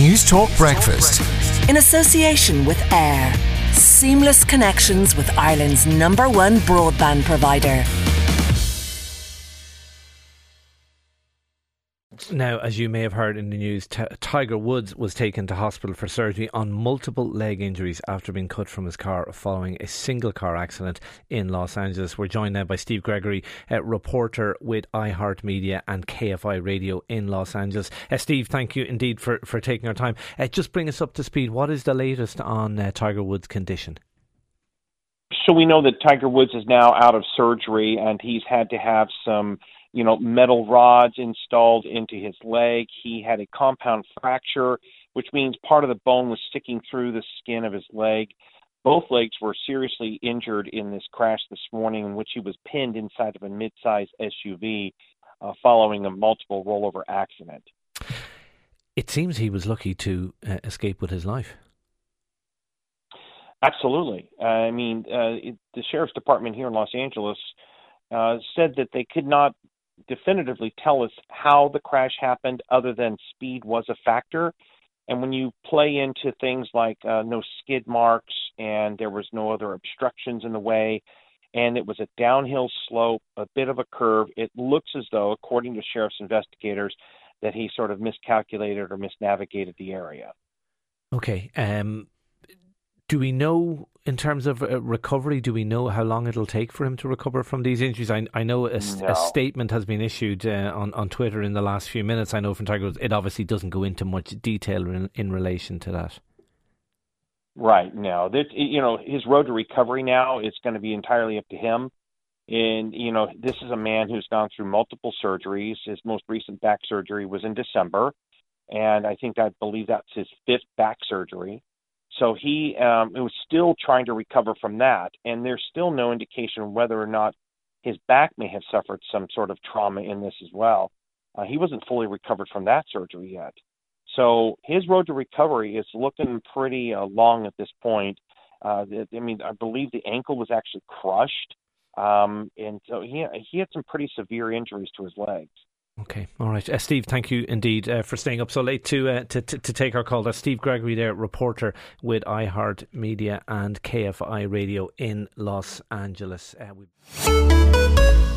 News Talk Breakfast. In association with AIR. Seamless connections with Ireland's #1 broadband provider. Now, as you may have heard in the news, Tiger Woods was taken to hospital for surgery on multiple leg injuries after being cut from his car following a single car accident in Los Angeles. We're joined now by Steve Gregory, reporter with iHeartMedia and KFI Radio in Los Angeles. Steve, thank you indeed for taking our time. Just bring us up to speed. What is the latest on Tiger Woods' condition? So we know that Tiger Woods is now out of surgery, and he's had to have some metal rods installed into his leg. He had a compound fracture, which means part of the bone was sticking through the skin of his leg. Both legs were seriously injured in this crash this morning, in which he was pinned inside of a mid-sized SUV following a multiple rollover accident. It seems he was lucky to escape with his life. Absolutely. The Sheriff's Department here in Los Angeles said that they could not definitively tell us how the crash happened other than speed was a factor. And when you play into things like no skid marks and there was no other obstructions in the way and it was a downhill slope, a bit of a curve, it looks as though, according to sheriff's investigators, that he sort of miscalculated or misnavigated the area. Okay. Do we know, in terms of recovery, do we know how long it'll take for him to recover from these injuries? I know a statement has been issued on Twitter in the last few minutes. I know from Tiger Woods, it obviously doesn't go into much detail in relation to that. Right. No. His road to recovery now is going to be entirely up to him. And, this is a man who's gone through multiple surgeries. His most recent back surgery was in December. And I believe that's his 5th back surgery. So he was still trying to recover from that, and there's still no indication whether or not his back may have suffered some sort of trauma in this as well. He wasn't fully recovered from that surgery yet. So his road to recovery is looking pretty long at this point. I believe the ankle was actually crushed, and so he had some pretty severe injuries to his legs. Okay, all right. Steve, thank you indeed for staying up so late to take our call. That's Steve Gregory there, reporter with iHeartMedia and KFI Radio in Los Angeles.